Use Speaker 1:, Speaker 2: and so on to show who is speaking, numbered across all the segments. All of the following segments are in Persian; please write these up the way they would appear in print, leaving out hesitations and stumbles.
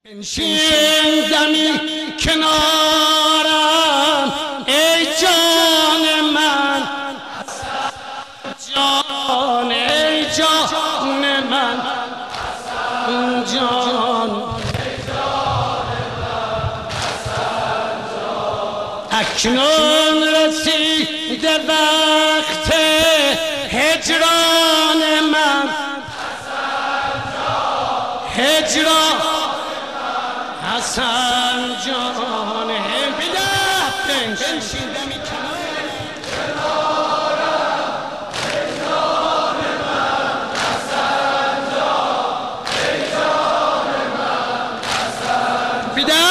Speaker 1: بنشیندمی کنارم ای جان من، جان ای جان من، جان اکنون رسیده وقت هجران من، هجران حسن جان بده بنشیندمی
Speaker 2: کنارم ای جان من، حسن جان ای جان من، حسن
Speaker 1: بده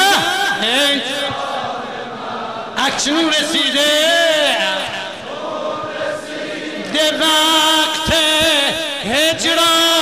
Speaker 1: اکنون رسیده ده وقت هجران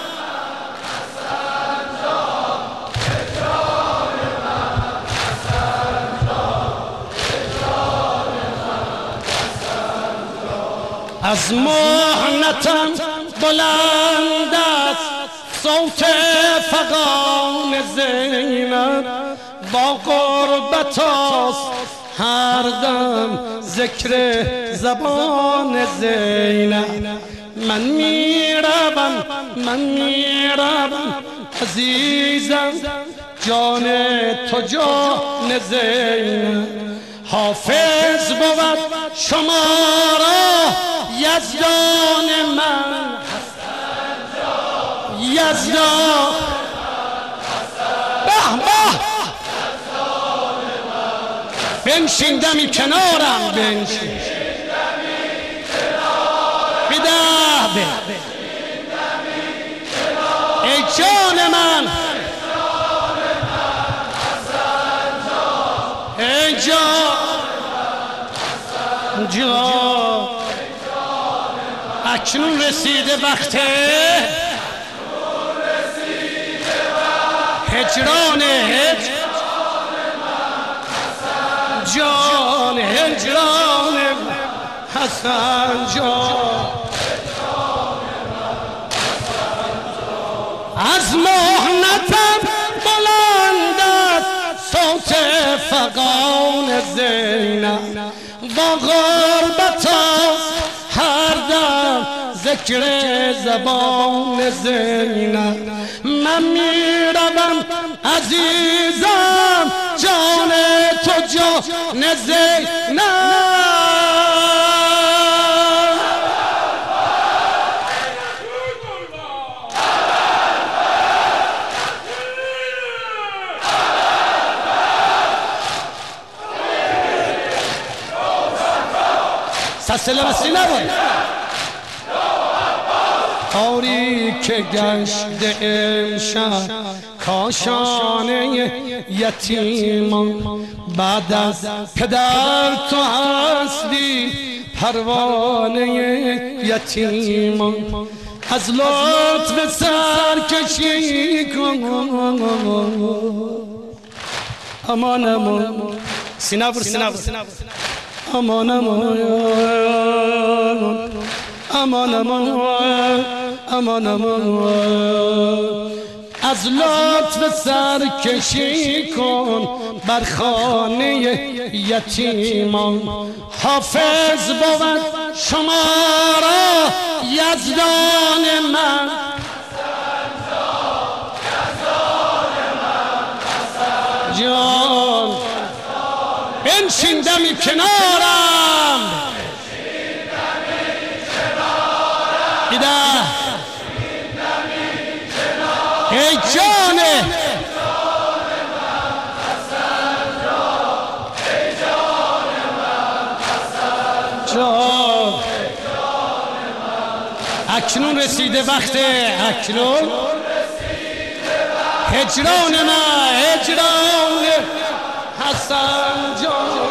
Speaker 1: از محنتم بلند است صوت فغان زینب، با غربت است هر دم ذکر زبان زینب. من میروم عزیزم جان تو جان زینب. حافظ بود شما را یزدان من، یزدان به بنشیندمی کنارم، بده ای جان من، ای جان اکنون رسیده وقت هجران جان، هجران حسن جان. از محنتم بلند است صوت فغان زینب، با غربت است هر دم ذکر زبان زینب. من میروم عزیزم جان تو جان زینب. سلسله بستی نبود تاریک گشت امشب کاشانه یتیمان، بعد از پدر تو هستی پروانه یتیمان. از لطف سرکشی کن امان امان سینابر امان امان امان امان امان. از لطف سرکشی کن بر خانه یتیمان. حافظ بود شما را یزدان من، جان بنشیندمی کنارم، بده ای جان جان. اکنون رسیده وقت هجران من، هجران حسن جان.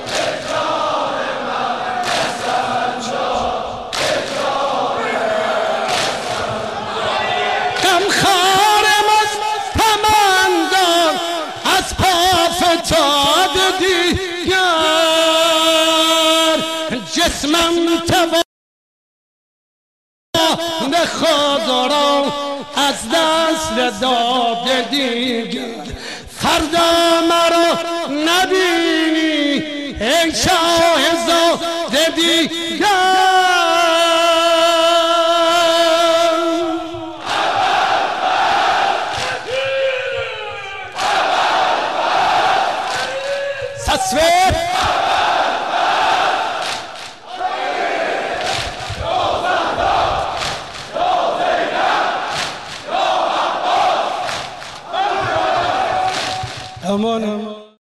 Speaker 1: غمخوارم از پمندان از پا فتاد دیگر، جسمم توان خود را از دست داد دیگر. فردا مرا نبینی ای شاهزاده دیگر. Aman aman.